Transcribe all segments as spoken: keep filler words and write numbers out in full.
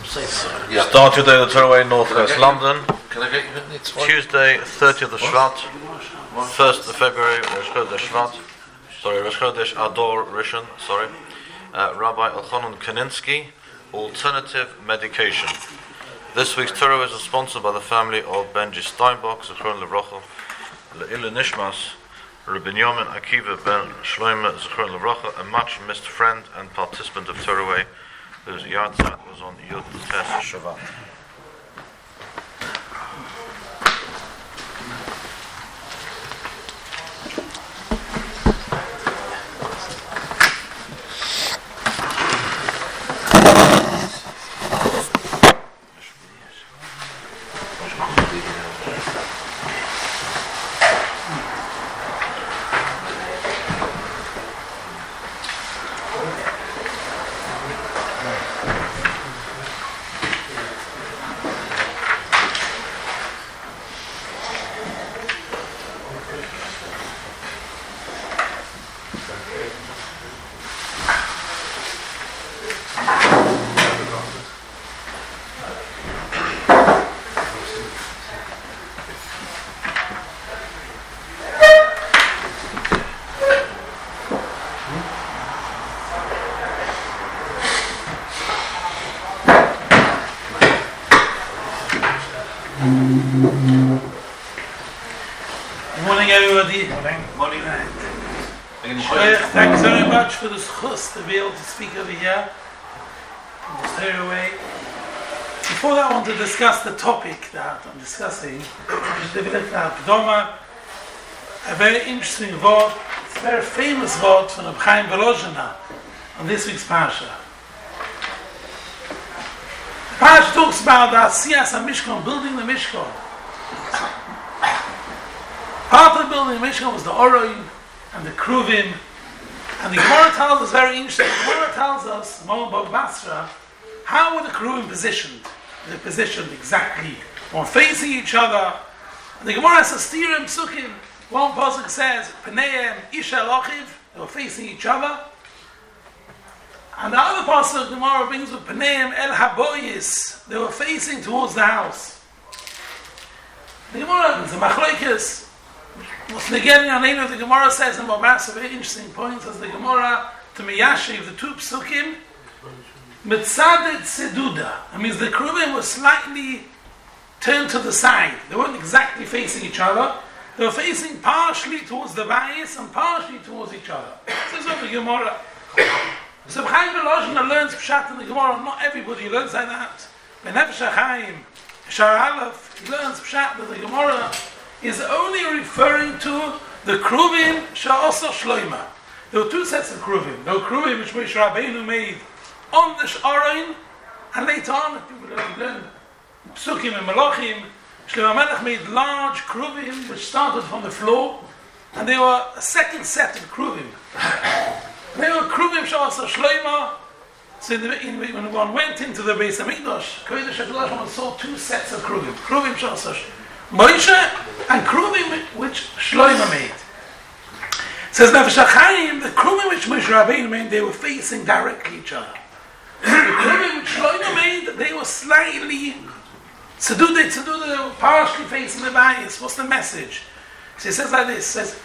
Yeah. Start today the Torah Northwest London. Can I get you in it? Tuesday, thirtieth of Shvat, first of February, Rosh Chodesh Shvat. Sorry, Rosh Chodesh Ador Rishon. Sorry, uh, Rabbi Elchanan Kaninsky. Alternative medication. This week's Torah is sponsored by the family of Benji Steinbach, Zechron Levracha, Le'ila Nishmas, Rabbi Yomin Akiva Ben Shloime, Zechron Levracha, a much missed friend and participant of Torah, whose yahrzeit was on Yud Tes Shavat. Thanks very much for this chus to be able to speak over here in this very way. Before that, I want to discuss the topic that I'm discussing. A very interesting word, a very famous word from Reb Chaim Volozhiner on this week's Parsha. The Parsha talks about the Asiyas HaMishkan, building the Mishkan. Part of building the Mishkan was the Oroim and the Kruvim. And the Gemara tells us very interesting. The Gemara tells us, Moed Bava Basra, how were the Kruvim positioned? They're positioned exactly, one facing each other. And the Gemara says, Stirim Psukim. One pasuk says, Pneihem Isha Lochiv. They were facing each other. And the other pasuk, the Gemara brings with Pneihem El Haboyis. They were facing towards the house. The Gemara is a machlokes. What's negating on name of the Gemara says in Babas, a very interesting point, says the Gemara to Miyashiv, the two psukim, Mitzadet Seduda. That means the Kruvim were slightly turned to the side. They weren't exactly facing each other. They were facing partially towards the Bayis and partially towards each other. This is what the Gemara. So Chaim Volozhiner learns Pshat in the Gemara. Not everybody learns like that. Benefesh HaChaim, Shar Aleph, he learns Pshat that the Gemara is only referring to the Kruvim Sha'asa Shloima. There were two sets of Kruvim. There were Kruvim which Moshe Rabbeinu made on the Sh'arain, and later on, people learn Psukim and Malachim, Shlomo Melech made large Kruvim which started from the floor, and they were a second set of Kruvim. They were Kruvim Sha'asa Shloima. So in the, in, when one went into the Beis HaMikdash, Kodesh HaKadosh, one saw two sets of Kruvim. Kruvim Sha'asa Shloima. Moshe and Kruvim which Shloima made. Says Nefesh HaChaim, the Kruvim which Moshe Rabbeinu made, they were facing directly each other. The Kruvim which Shloima made, they were slightly Tzedude, Tzedude, they were partially facing the Bayis. What's the message? So he says like this, says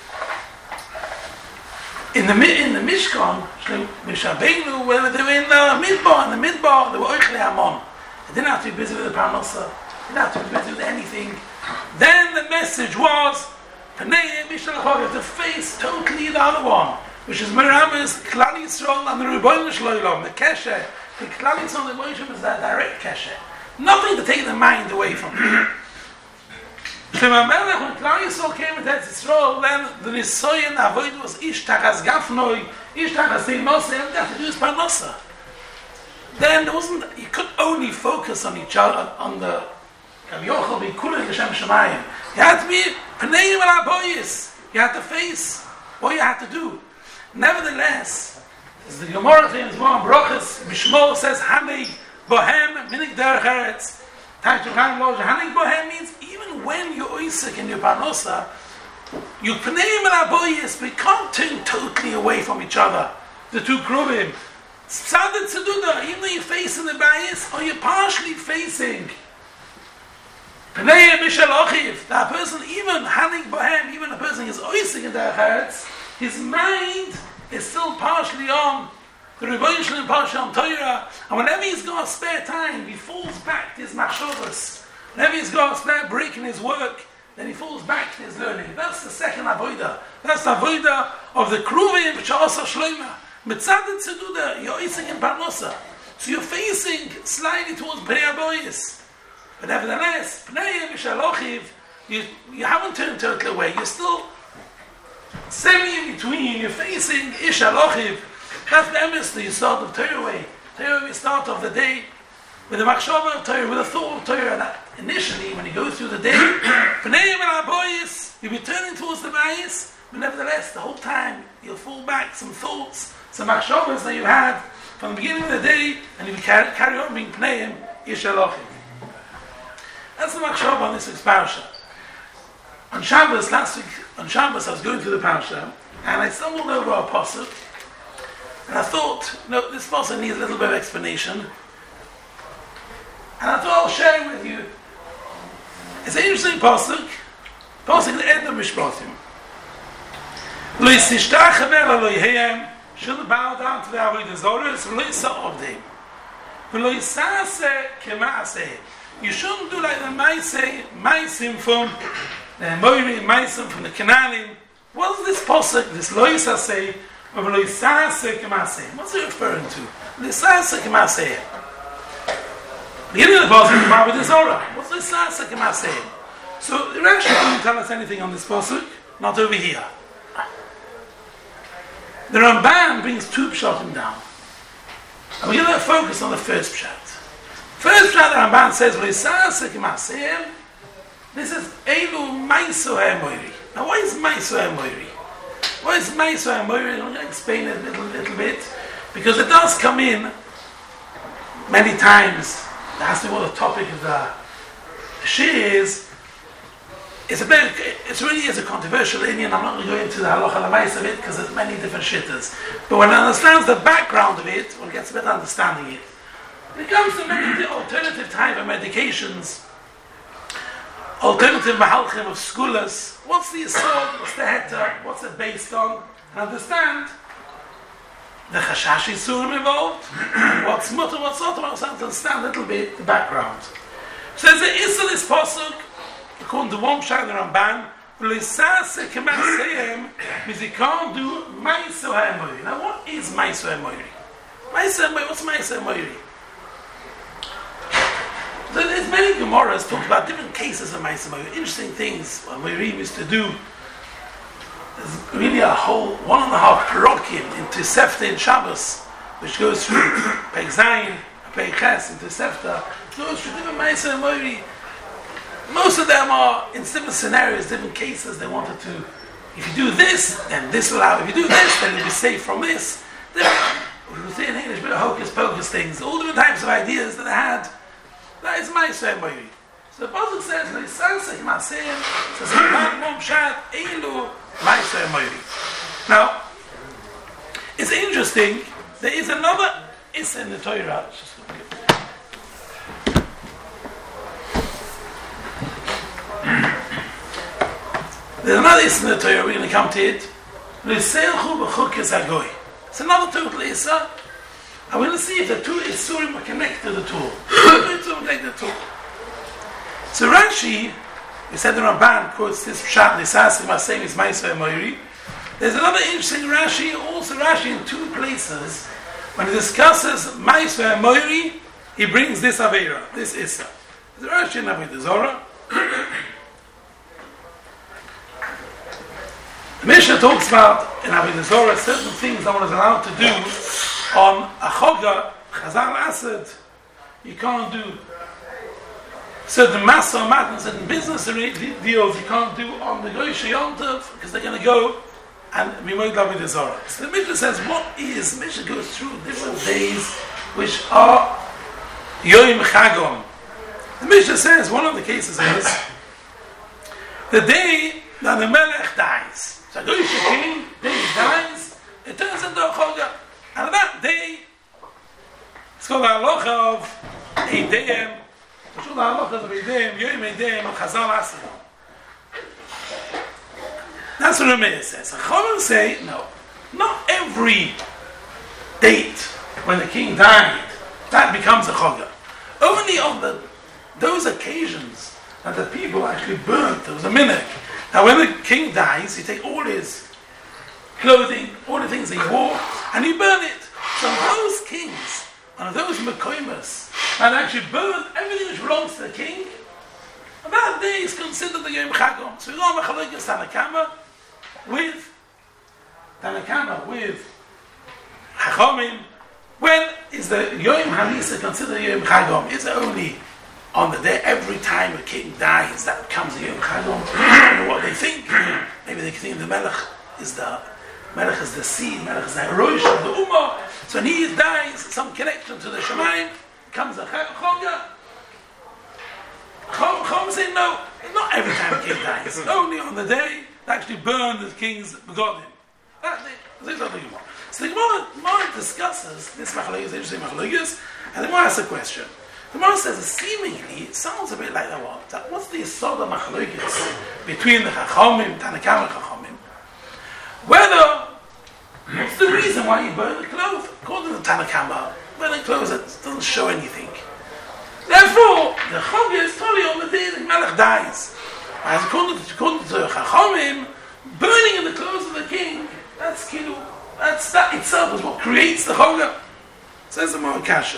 in the in the Mishkan, Moshe Rabbeinu, when they were in the Midbar, in the Midbar, they were Oichlei Hamon. They didn't have to be busy with the Parnasa. They didn't have to be busy with anything. Then the message was to face totally the other one, which is Meramis, Klal Yisrael, and the Rebbeinu Shloilom, the Keshe. The Klal Yisrael and the Moshe is that direct Keshe. Nothing to take the mind away from it. Shlomo Melech, when Klal Yisrael came into Yisrael, then the Nisoyen Avoid was Ish Tachas Gafnoi, Ish Tachas Teimose, and they had to do his Parnasa. Then there wasn't, you could only focus on each other, on the You had to be Pnei Yel Haboyis. You had to face what you had to do. Nevertheless, as the Gemara claims, one Brochus Mishmor says, Hanig Bohem Minig Derech Eretz. Hanig Bohem means even when you're Oisik in your Parnosa, you Pnei Yel Haboyis, we can't turn totally away from each other. The two Kruvim. Tzadid Tzeduda, even though you're facing the bias, or you're partially facing Pnei Mishal Ochiv, that person, even Hanik Bohem, even a person is oisig in their hearts, his mind is still partially on the Rebbeinu Shalom, partially on Torah, and whenever he's got spare time, he falls back to his machshavos. Whenever he's got spare break in his work, then he falls back to his learning. That's the second avodah. That's the avodah of the Kruvim, which are also Shloima. Mitzadid Tzeduda, you're oisig in Parnosa. So you're facing slightly towards Pnei Aboyis. But nevertheless, Pnei Mishal Ochiv, you, you haven't turned totally away. You're still semi in between. You're facing Ish Alochiv. That's the emes, you start of Torah way. Torah, we start of the day with a machshava of Torah, with a thought of Torah. And that initially, when you go through the day, Pnei Mishal Aboyis, you'll be turning towards the bias, but nevertheless, the whole time, you'll fall back some thoughts, some machshavas that you had from the beginning of the day, and you'll carry, carry on being Pneim Ish Alochiv. That's the machshava on this week's parasha. On Shabbos, last week, on Shabbos, I was going through the parasha, and I stumbled over a pasuk, and I thought, no, this pasuk needs a little bit of explanation, and I thought I'll share it with you. It's an interesting pasuk, pasuk the end of Mishpatim. Lo yisishtach haver lo yehem, shouldn't bow down to the avodah zarah, so lo yisah avdeim, v'lo yisase kemaaseh. You shouldn't do like the Maisei, Maisim from the Moiri, Maisim from the Cananim. What's this pasuk, this Loisa say, of Loisase Kemaseh? What's it referring to? Loisase Kemaseh. Beginning of the pasuk is about the Zorah. What's Loisase Kemaseh? So the Rashi doesn't tell us anything on this pasuk, not over here. The Ramban brings two pshatim down. And we're going to focus on the first pshat. First pshat the Ramban says, this is Eilu Maiso HaMoiri. Now why is Maiso HaMoiri? Why is Maiso HaMoiri? I'm going to explain it a little, little bit. Because it does come in many times. That's what the topic of the Shir is. It's a bit, it really is a controversial Indian. I'm not going to go into the halacha l'mais of it because there's many different shittas. But when one understands the background of it, one gets a better understanding it. When it comes to many alternative type of medications, alternative mahalchim of skulas, what's the assault, what's the heta, what's it based on? And understand the chashash isurim involved, what's mutter, what's not, I want to understand a little bit the background. So there's the issa this pasuk, according to one pshat the Ramban, v'leisase kemaseyem, means you can't do ma'aser ha'emoiri. Now what is ma'aser ha'emoiri? Ma'aser ha'emoiri, what's ma'aser ha'emoiri? So there's many Gemaras talk about different cases of Ma'aser Ha'emoiri, interesting things what Moirim used to do. There's really a whole one and a half parokim into Sefta and Shabbos, which goes through Pek Zayin, Pek Ches, into Sefta, goes through different Ma'aser Ha'emoiri. Most of them are in different scenarios, different cases. They wanted to, if you do this, then this will happen. If you do this, then you'll be safe from this. We would say in English, a bit of hocus pocus things, all different types of ideas that they had. That is Ma'aser Ha'emoiri. So the pasuk says, "Loisase Kemaseh," says, "Mom Shat Eilu Ma'aser Ha'emoiri." Now, it's interesting. There is another issa in the Torah. There's another issa in the Torah. We're going to come to it. Loiseilchu b'chukes hagoy. It's another total issa. I'm going to see if the two isurim are connected at all. connected at all. So Rashi, we said the Ramban quotes this pshat, Nisas Masem is Ma'aser Ha'emoiri. There's another interesting Rashi, also Rashi in two places. When he discusses Ma'aser Ha'emoiri, he brings this Aveira, this Issa. The Rashi in Avodah Zorah. The Mishnah talks about in Avodah Zorah certain things that one is allowed to do on a choga, chazal asad. You can't do certain masa or mat and certain business deals you can't do on the Goyisha Yom Tov because they're going to go and be made Avodah Zorah. So the Mishnah says, what is? The Mishnah goes through different days which are Yom Chagom. The Mishnah says one of the cases is the day that the Melech dies. So Goyisha king, day he dies, it turns into a choga. And on that day, called the halacha of Eideim. It's called the halacha of Eideim, Yom Eideim, and Chazal Asiyah. That's what Rameir says. Chachamim say, no, not every date when the king died, that becomes a chogah. Only on the those occasions that the people actually burnt, there was a minhag. Now when the king dies, you take all his clothing, all the things he wore, and you burn it. So those kings, and those mekoimas, that actually burned everything which belongs to the king, and that day is considered the Yom Chagom. So we go on Mechalokes Tanakama with Tanakama with Chachamim. When is the Yom Hanisa considered Yom Chagom? Is it only on the day, every time a king dies, that comes the Yom Chagom? I don't know what they think. Maybe they think the Melech is the Melech is the seed, Melech is the Rosh of the Ummah. So when he dies, some connection to the Shemaim, comes a Chogah. Chom say no, not every time a king dies. Only on the day they actually burn the king's begodim. That's the Gemara. So the Gemara discusses this machlokes, interesting machlokes, and the Gemara asks a question. The Gemara says, seemingly, it sounds a bit like that what? That what's the yesod of machlokes between the Chachamim, Tanakama Chachamim? Whether, what's the reason why you burn the clothes? According to Tanakama, burning clothes doesn't show anything. Therefore, the Chogah is totally on the day the Melech dies. As according to, according to Chachamim, burning in the clothes of the king, that's kilu. That's, that itself is what creates the Chogah. Says the Gemara Kasha.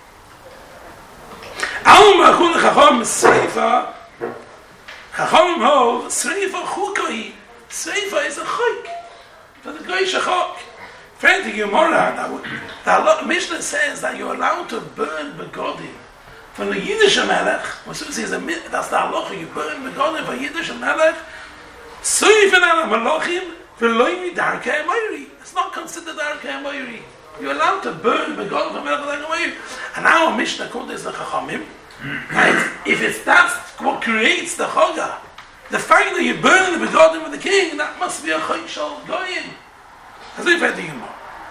Alma Chun Chacham Sreifa. Chachamim hold Sreifa Chukoi. Sreifa is a chok. For the Goyish chok. Friend, the Gemara, the Mishnah says that you're allowed to burn begodim from the Yiddish Melech. As soon as he's a that's the halacha, you burn begodim for Yiddish Melech. Sreifa al Malachim v'loy midarkei Moiri. It's not considered Darkei Moiri. You're allowed to burn begodim from Melech Darkei Moiri. And our Mishnah called this the Chachamim. Right? If it's that's what creates the Chogah, the fact that you burn the begodim of the king, that must be a Choshal Goyim. As if I think more.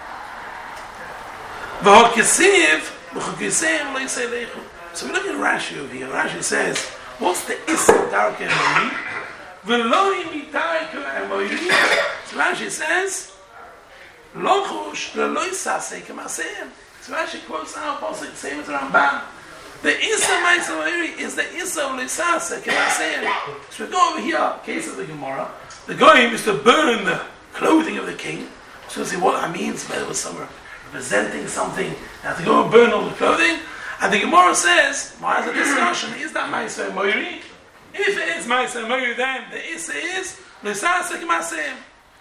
So we look at Rashi over here. Rashi says, what's the Issa Darkei Moiri? V'loy midarkei Moiri. So Rashi says, Lochush v'loy sasei k'maseim. So Rashi quotes our pasuk, same as Ramban. The Issa Ma'aseh Moiri is the Issa of L'saseh k'maseim. So we go over here, case of the Gemara. The Goyim is to burn the clothing of the king. So we see what that means. Maybe it was some representing something. They have to go and burn all the clothing. And the Gemara says, why is the discussion? Is that Ma'aseh Moiri? If it is Ma'aseh Moiri, then the Issa is L'saseh k'maseim.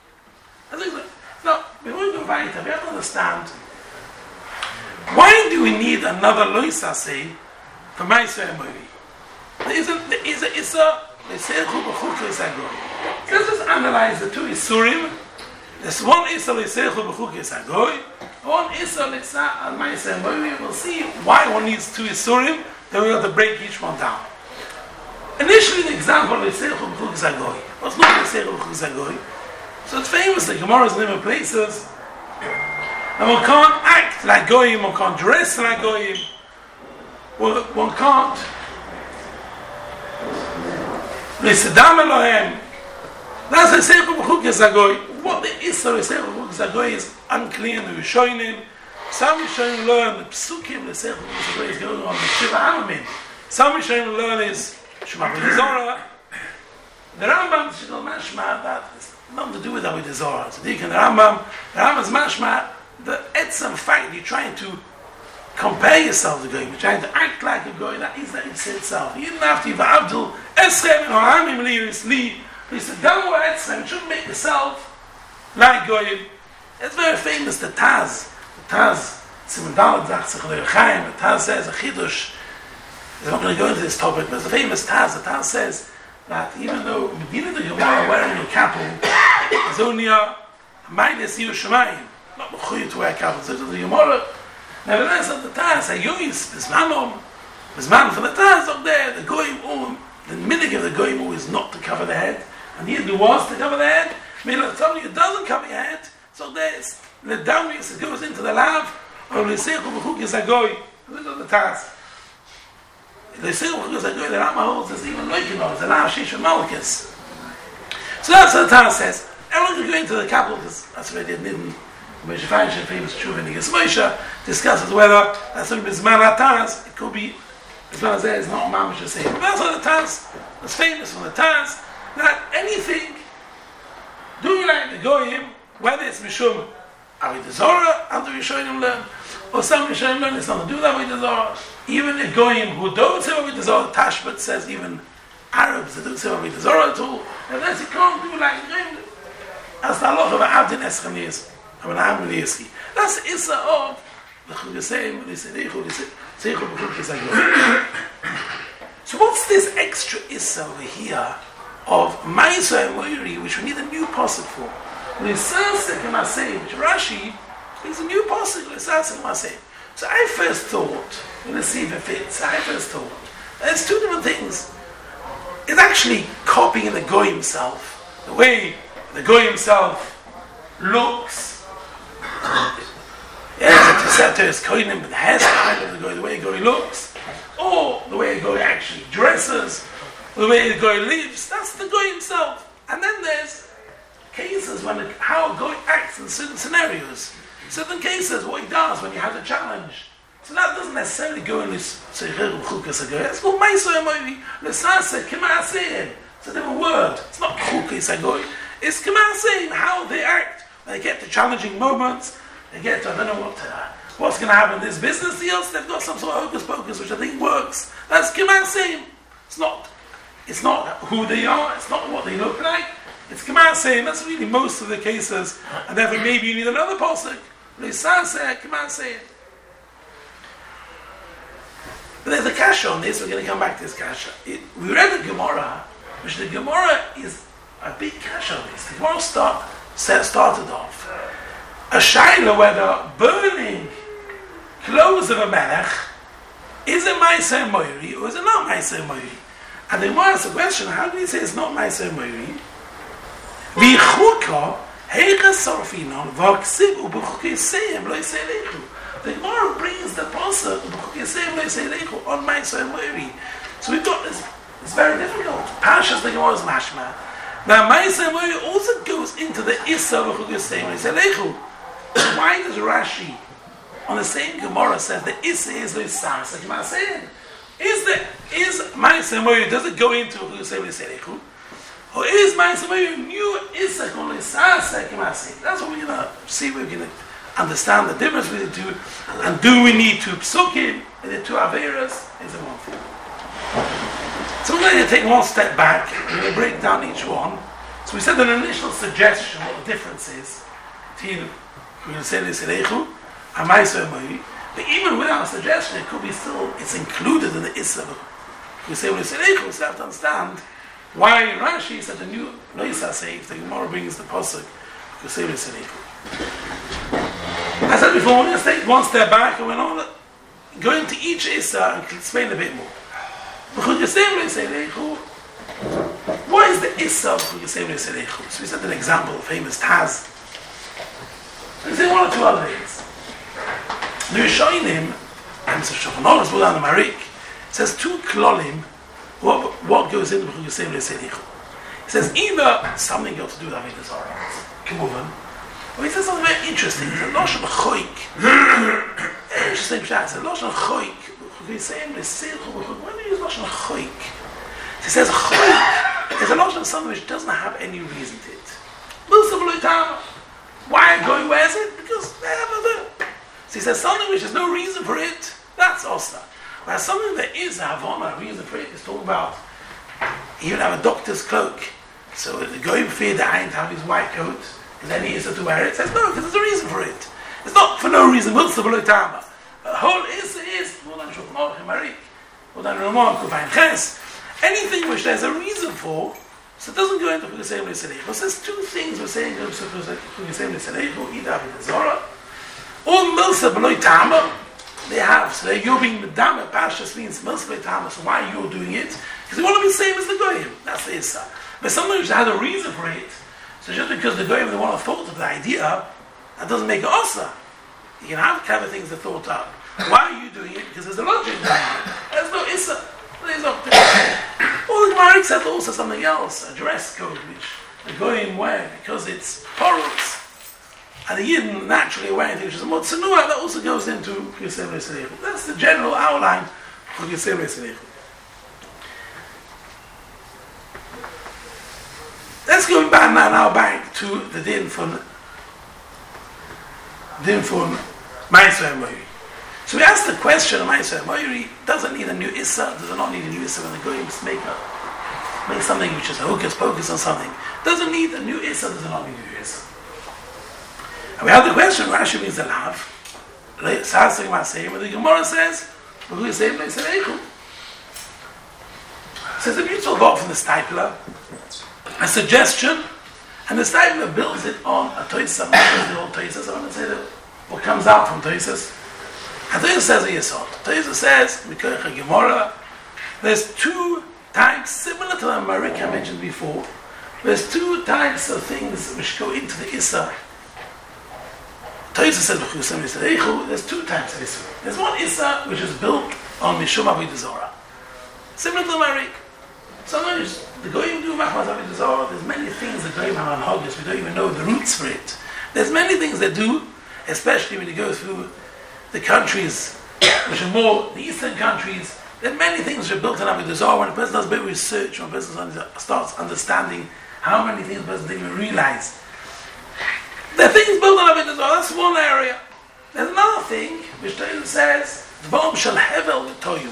Now, before we go weiter, we have to understand, why do we need another L'saseh for Ma'aseh Moiri? There isn't, there is a Issa, L'sechu b'chuk L'sagoy. Let's just analyze the two Isurim. There's one Issa L'sechu b'chuk L'sagoy, one Issa L'sa Ma'aseh Moiri. We'll see why one needs two Isurim, then we'll have to break each one down. Initially, the example of L'sechu b'chuk L'sagoy. What's not L'sechu b'chuk L'sagoy? So it's famous, the Gemara's living places, and one can't act like Goyim, one can't dress like Goyim, one, one can't L'sedam Elohem. That's L'sechu b'chuk L'sagoy. What the Issa L'sechu b'chuk L'sagoy is unclear in the Rishonim. Some Rishonim learn the Psukim L'sechu b'chuk L'sagoy is going on the Shiva Hamamim. Some Rishonim learn is Shema B'nizorah. The Rambam is mashma that has nothing to do with Avodah Zarah. So the Rambam, the Rambam's mashma, the etzem fact you're trying to compare yourself to Goyim, you're trying to act like a Goyim, that is that it's itself. You didn't have to even Abdul Eschem and Haramim Liris Li. He said, don't wear etzem, you shouldn't make yourself like Goyim. It's very famous, the Taz. The Taz, Simon Dalad Zach Tzich Chaim, the Taz says, a Chidush. I'm not going to go into this topic, but it's a famous Taz. The Taz says that even though Medina the Gemara wearing a kapel is only a minus Yerushalayim, not mechuyev to wear a kapel, so the Gemara. Nevertheless, at the Taz, a Yois, Bismanom, Bisman for the Taz up there, the Goyim, oh, the minhag of the Goyim is not to cover the head, and the Yiddu was to cover the head. Meaning, somebody who doesn't cover your head, so there's the downwards, it goes into the lav, or L'sechu b'chuk L'sagoy. Look at the task. They say, because the Rama holds is even like you know, it's a Lav Shish Malchus. So that's what the task says. Everyone can go into the capital, because that's what they did in Moshe Feinstein, famous Tshuva in Yigas Moshe, discusses whether that's something that's man Taz, it could be, as well as that, it's not Mamish to say. But that's what the Taz was famous from the Taz, that anything, doing like the Goyim, whether it's Mishum Avodah Zarah, after Rishonim learn, or some Rishonim learn, it's not to do that Avodah Zarah. Even the Goyim who don't say Avodah Zarah, Tashbet says even Arabs that don't say Avodah Zarah at all, and that's you can't do like the Goyim. That's the halacha of Abdin Eschem That's the Issa of the Chugasem, the Seichu, the Seichu B'Chuk. So what's this extra Issa over here of Maisa and Moiri, which we need a new pasuk for? L'Sasek Masei, which Rashi is a new pasuk, L'Sasek Masei. So I first thought, let's see if it fits, I first thought, there's two different things. It's actually copying the Goy himself, the way the Goy himself looks. Yeah, to set to his koinim with the hairstyle of the Goy, the way the Goy looks, or the way the Goy actually dresses, the way the Goy lives, that's the Goy himself. And then there's cases when it, how a Goy acts in certain scenarios. Certain cases, what he does when you have a challenge. So that doesn't necessarily go in this Seicher B'Chukas HaGoy. It's called Maiso Emovi. L'Saseh K'ma'aseh. It's a different word. It's not Chukas HaGoy. It's K'ma'aseh, how they act. When they get to challenging moments, they get to, I don't know what, uh, what's going to happen in this business deals, they've got some sort of hocus pocus, which I think works. That's K'ma'aseh. It's not, it's not who they are, it's not what they look like. It's K'ma'aseh. That's really most of the cases. And therefore maybe you need another pasuk. L'Saseh K'ma'aseh. But there's a kasha on this, we're going to come back to this kasha. It, we read the Gemara, which the Gemara is a big kasha on this. The Gemara start, started off a shaila whether burning clothes of a melech is a Ma'aser Moiri or is it not Ma'aser Moiri. And the Gemara asks a question, how do you say it's not Ma'aser Moiri? V'chuka heichas sorfinon v'aksiv u'b'chukei seim lo yisei lechu. The Gemara brings the pasuk on Ma'aser Moiri. So we've got this. It's very difficult. Pashas the Gemara's mashma. Now Ma'aser Moiri also goes into the Issa of Lechu. Why does Rashi on the same Gemara says the Issa is the Isas like Ma'aser? Is the is Ma'aser Moiri, does it go into Lechu? Or is Ma'aser Moiri new Issa called Isas like Ma'aser? That's what we're gonna see. We're gonna understand the difference between the two, and do we need two psukim and the two averas? Is the one thing. So we're going to take one step back. We're going to break down each one. So we said an initial suggestion what the difference is between Lechu and Ma'aser Moiri. But even without a suggestion, it could be still it's included in the Issa. We say Lechu, so we have to understand why Rashi said the new Loisa says the Gemara brings the pasuk. We say Lechu. I said before, we're going to take one step back and we're going to go into each Issa and explain a bit more. What is the Issa of Chukasem Le'Serechu? So we said an example, famous Taz. We say one or two other things. The Rishonim, and Mister Shulchan Aruch, put down the Marik, says two klolim, what, what goes into Chukasem Le'Serechu. He says either something got to do with Avodah Zarah, Kemuvan, or he says something very interesting. He says, Loshan Choik. Interesting chat. He says, Loshan Choik. When do you use Loshan Choik? He says, Choik is a Loshan something which doesn't have any reason to it. Why going, where is it? Because they have a So he says, something which has no reason for it, that's Osa. Whereas something that is a Havana, a reason for it, is talking about, he would have a doctor's cloak. So the going fear the Ain to have his white coat, and then he is to wear it. Says no, because there's a reason for it. It's not for no reason. What's the Tama? The whole is is more than Shulchan Aruch Marik, more than Ramon Kuvayin Ches. Anything which there's a reason for, so it doesn't go into Chukasem Le'Serechu. So there's two things we're saying in Chukasem Le'Serechu, either Avodah Zarah or Milsa B'Loi Tama. They have. So you're being Medama. Pashas means Milsa B'Loi Tama. So why you're doing it? Because they want to be the same as the Goyim. That's the Issa. But something which had a reason for it. So just because the Goyim, they want to thought of the idea, that doesn't make it Osa. You can have clever things that thought up. Why are you doing it? Because there's a logic behind it. There's no issa. There's no All the Gemara said also something else, a dress code, which the goyim wear because it's porous. And the Yidden naturally wearing things which is a motsanua, that also goes into Yisrael Yisrael. That's the general outline of Yisrael Yisrael. Let's go back now, now back to the din from din from Ma'aser Moiri. So we asked the question of Ma'aser Moiri, does it need a new Issa? Does it not need a new Issa when the goyim make a make something which is a hocus pocus on something? Does it need a new Issa? Does it not need a new Issa? And we have the question, Rashi brings the lav, Sasing Masayim, and the Gemara says, who is saying, says a beautiful quote from the Stipler, a suggestion, and the Stipler builds it on a Toysa, the old Toysa, I want to say that what comes out from Toysas. And Toysa says a Yesod. Toysa says, Mikoich Gemara, there's two types, similar to the Marik I mentioned before, there's two types of things which go into the Issa. Toysa says, there's two types of Issa. There's one Issa which is built on Mishum Avodah Zarah, similar to the Marik. Sometimes the Goyim do Machmas Avodah Zarah. There's many things that Goyim have on Hoggish. We don't even know the roots for it. There's many things they do, especially when you go through the countries which are more the eastern countries. There are many things which are built on Avodah Zarah. When a person does a bit of research, when a person starts understanding how many things a person didn't even realize. There are things built on Avodah Zarah. That's one area. There's another thing which Toysa says, Dvom shel hevel v'toyu.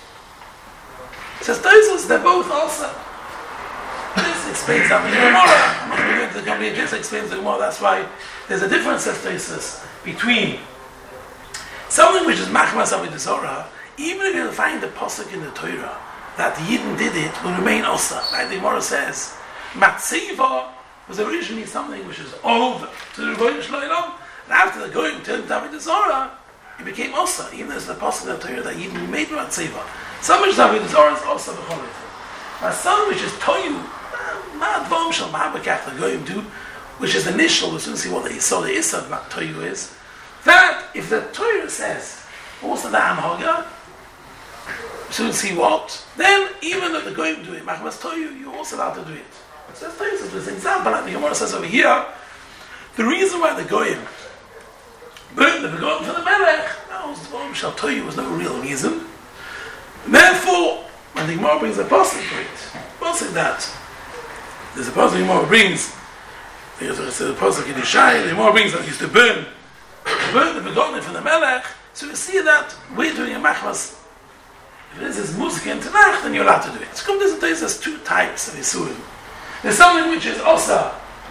Says Toysa, they're both also. This explains that in the Gemara. I'm not going to go into the Gemara. It just explains the Gemara. That's why there's a difference, says Toysa, between something which is Machmas Avodah Zarah. Even if you find the pasuk in the Torah that the Yidden did it, will remain osa. Like the Gemara says, Matzeva was originally something which was over to the Rebbeinu Shloilom, and after the going turned to Avodah Zarah, it became osa. Even though there's the pasuk in the Torah that Yidden made Matzeva. Something which is Avodah Zarah is osa b'cholit. But something which is Toyu, Ma'ad Vom Shal Ma'abakach, the Goyim do, which is initial, we'll soon see what the Issa, the Issa of Toyu is, that if the Torah says, also the Anhoga, soon see what, then even though the Goyim do it, Machmas Toyu, you're also allowed to do it. So that's Toyu, there's an example, like the Gemara says over here, the reason why the Goyim burned the Begotten for the Melech, that was Vom Shal Toyu, was no real reason. And therefore, when the Gemara brings a pasuk for it, pasuk that, there's a pasuk the Gemara brings, there's a pasuk in Yishai, the Gemara brings that he used to burn, burn the Begotten for the Melech, so we see that we're doing a machmas. If this is musik and tanach, then you're allowed to do it. So come this and there's two types of Yisurim. There's something which is also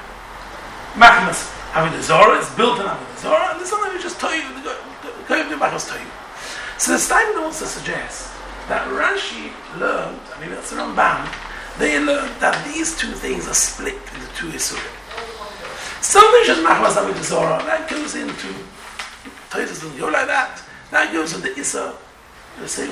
machmas Avodah Zarah, it's built on Avodah Zarah, and there's something which is toyu, go to machmas toyu. So the Stein also suggests that Rashi learned, I mean that's the Ramban, they learned that these two things are split into two Yisurim. Something which is machmas Avodah Zarah, that goes into Toysa doesn't go like that. That goes with the Issa, the same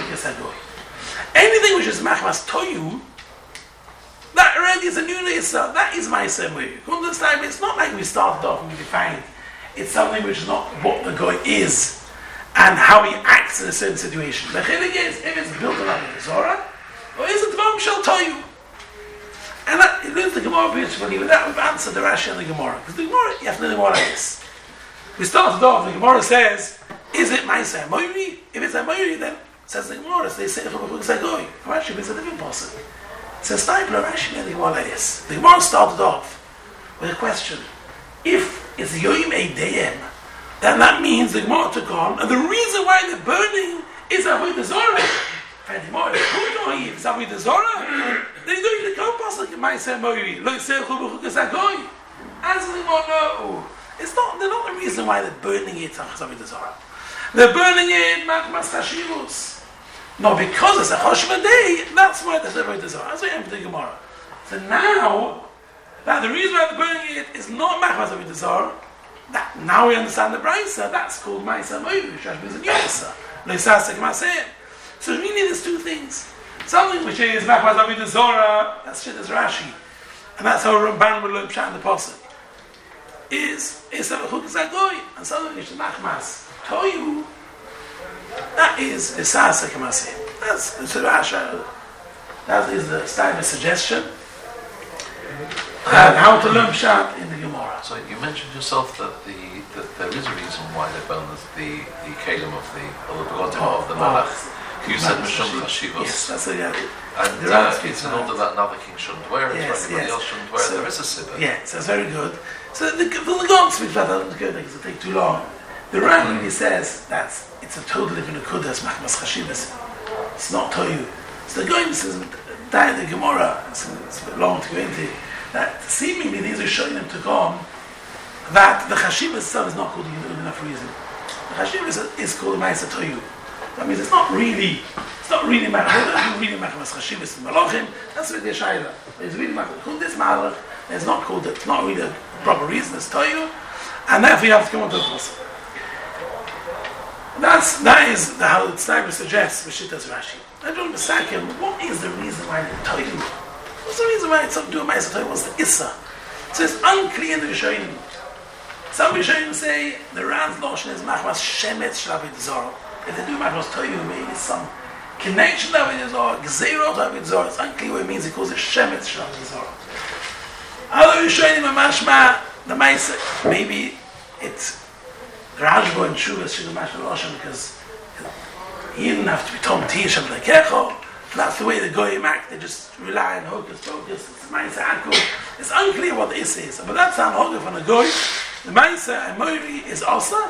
anything which is Machmas Toyu, that already is a new Issa. That is my same way. This time, it's not like we started off and we defined. It's something which is not what the guy is and how he acts in a certain situation. The chilek is if it's built on Avodah Zarah, or is it Dvom Shel Toyu? And that, it learns the Gemara beautifully. With that, we've answered the Rashi and the Gemara. Because the Gemara, you have to know the Gemara like this. We started off, the Gemara says, is it Ma'aser Moiri? If it's a Moiri, then says the Gemara, they say from a Zagoy. Rashi is a different person. It says, Stipler, Rashi, and the Gemara like this. The Gemara started off with a question. If it's Yoim Eideyem, then that means the Gemara took on, and the reason why they're burning is Avodah Zarah. And the Gemara, who don't hear? Is Avodah Zarah? Then you don't even come past like Ma'aser Moiri. Lo Yisrael Chubu Chukas Zagoy. Answer the Gemara, no. It's not, they're not the reason why they're burning it on Avodah Zarah. They're burning it Machmas Tashivus. No, because it's a Choshva day, that's why they're Avodah Zarah. That's why I'm the Gemara. So now, that the reason why they're burning it is not Machmas Avodah Zarah. That now we understand the Brisa. That's called Ma'aser Moiri, which means a Yisa. Leisasek Maseh. So really, there's two things. Something which is Machmas Avodah Zarah. That's shit as Rashi, and that's how Ramban will learn Pshat in the pasuk. Is is a Chuk Zagoy, and something which is Machmas Toyu. That is Isasa Kamasi. That's the Rasha. That is the style of suggestion. And how to learn Pshat in the Gemara. So you mentioned yourself that the that there is a reason why they burn the the kelim of the or the begotten Oh, of the oh, Malach. You said Malach Mishum Chashivos. Chashivos. Yes, that's a, yeah. And The uh, Ran it's in speaks order that another king shouldn't wear it, Yes, or anybody yes. else shouldn't wear So- it. There is a sibah. Yeah, so it's very good. So the the God speaks about that because it take too long. The Ran really says that it's a total different kudas machmas chashivas. It's not toyu. So the guy says that the Gemara. It's, it's a bit long to go into. That seemingly these are showing them to come that the chashivas itself is not called for enough reason. The chashivas is called ma'aser toyu. That means it's not really. It's not really machmas. Really machmas chashivas in malachim. That's what they're shayla. It's really machmas. Kundis malach. It's not called. It's not really a proper reason. It's toyu, and therefore you have to come on to the person. That's that is the, how the Tzaiber suggests Rishitas Rashi. I don't mistake him. What is the reason why they tell you? What's the reason why it's up to a Ma'aser Toyu? What's the Issa? So it's unclear in the Rishonim. Some Rishonim say the Ran's notion is Machmas Shemetz Shlavit Zor. If they do Machmas Toyu, maybe some connection to Shlavit Zor, Gzeirot Shlavit Zor. It's unclear what it means. He calls it Shemetz Shlavit Zor. Other Rishonim are Mashma the Ma'aser. Maybe it's Rajbo and Shuvas should have matched Rosham because he didn't have to be Tom Tish and Lekecho. That's the way the Goyim act. They just rely on Hocus Pocus. It's Ma'aser Akul. It's unclear what the Issa is. But that's not Hocus from the Goy. The Ma'aser and Moiri is Osa.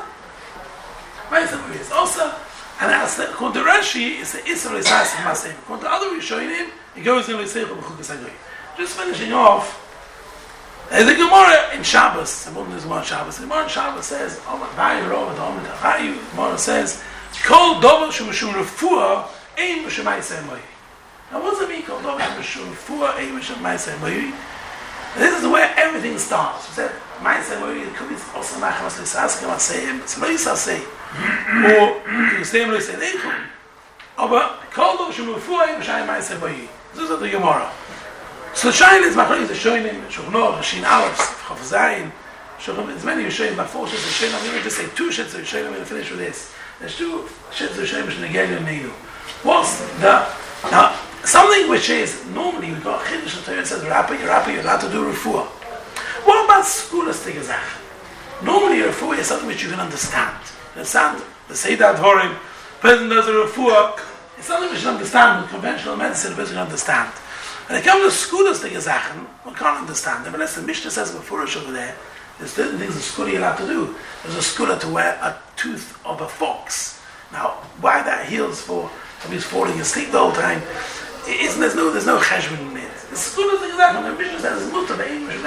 Ma'aser Moiri is Osa. And as the according to Rashi, it's the Issa Risas and Masem. According to other Rishonim, it goes in L'Seichu B'Chukas HaGoy. Just finishing off. Uh, the Gemara in Shabbos, the Gemara is on Shabbos. The Gemara in Shabbos says, "Oh my God, Rov Adam Chayu." The Gemara says, "Kol Dover Shemashum Refuah Ein Mishma'aseh Moyi." Now, what does it mean? Kol Dover Shemashum Refuah Ein Mishma'aseh Moyi. This is where everything starts. We said, "Ma'aseh Moyi." It could be also Machmas L'Saskem Aseim. It's Lo Yisasei, or Yisasei Lo Yisasei Leichum. But Kol Dover Shemashum Refuah Ein Mishma'aseh Moyi. This is the Gemara. So Shain is Machlokes is showing him Shulchan Shin Aleph Chav Zayin. Shulchan is many Rishonim, but four shits of Shin. I'm going to just say two shits of Rishonim. I'm going to finish with this. There's two shits of Rishonim which Negel and Neilu. What's the now something which is normally we got Chiddush and Torah says Rappa, you're Rappa, you're allowed to do Refuah. What about scholastic Gezach? Normally Refuah is something which you can understand. You understand the Seidah Dvorim. Person does a Refuah. It's something which you understand with conventional medicine. The person can understand. When it comes to scholastic Gezachen, one can't understand them unless the Mishnah says before over there, there's certain things a school you're allowed to do. There's a scholar to wear a tooth of a fox. Now, why that heals for somebody's falling asleep the whole time, it isn't, there's no there's no cheshbon in it. The scholastic Gezachen, the Mishnah says, mutter, the English,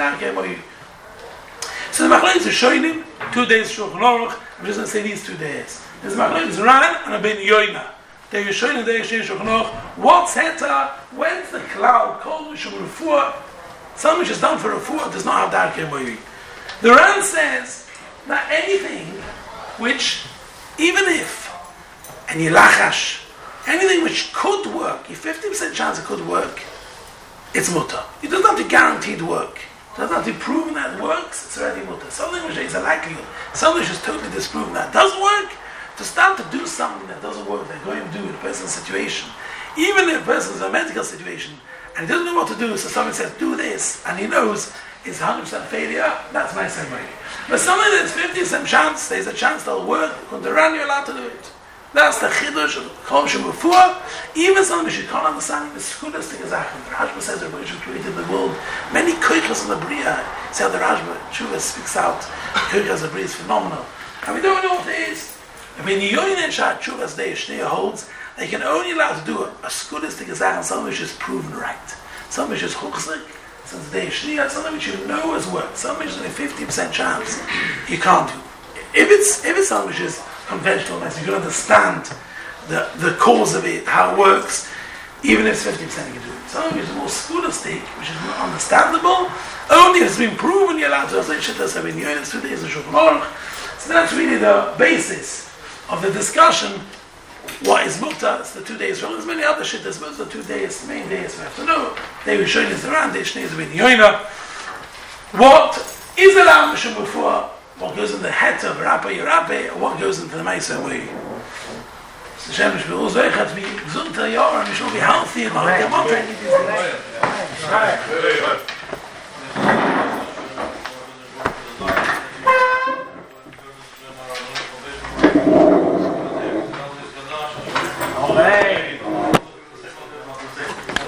so the Machlokes is showing him two days Shulchan Aruch. I'm just going to say these two days. There's Machlokes Ran and a Ben Yoina. They were showing the Shulchan Aruch. What's Heta? When's the cloud called Mishum Refuah? Something which is done for Refuah does not have Darkei Moiri. The Ran says that anything which, even if, and Yilachash, anything which could work, a fifty percent chance it could work, it's mutter. It doesn't have to guarantee it work. It doesn't have to prove that it works, it's already mutter. Something which is a likelihood, something which is totally disproven that does work, to start to do something that doesn't work, they're going to do in a person's situation. Even if a person is in a medical situation and he doesn't know what to do, so someone says, do this, and he knows it's one hundred percent failure, that's my ceremony. But something that's fifty percent chance, there's a chance that'll work, when the run, you're allowed to do it. That's the Chiddush of Kol Shem Refuah. Even something which you can't understand, the scholastic Gezachen. The Rashba says the Rebbe created the world. Many koichos in the Bria. See how the Rashba, Tshuva speaks out, koichos of the Bria is phenomenal. And we don't know what it is. I mean, the Yoyin Shah Tshuva's Day Shnei holds, they can only allow to do a, a scholastic Gezachen, something which is proven right. Something which is chuchzik, since Day Shnei, something which you know has worked, something which is a fifty percent chance you can't do. If it's, if it's something which is conventional medicine, you can understand the, the cause of it, how it works, even if it's fifty percent you can do it. Something which is more scholastic, which is more understandable, only if it's been proven you're allowed to say shittas have been units, two days of Shulchan Aruch. So that's really the basis of the discussion. What is mutter? It's the two days wrong. There's many other shittas, but it's the two days, the main days we have to know. They were showing us around, they shnei have been yoina. What is allowed Mishum before? What goes in the het of Rappa Yerape, or what goes into the Ma'aser Moiri? The Shemesh will also have to be Zunta Yor, and we shall be healthy and not get more training these days.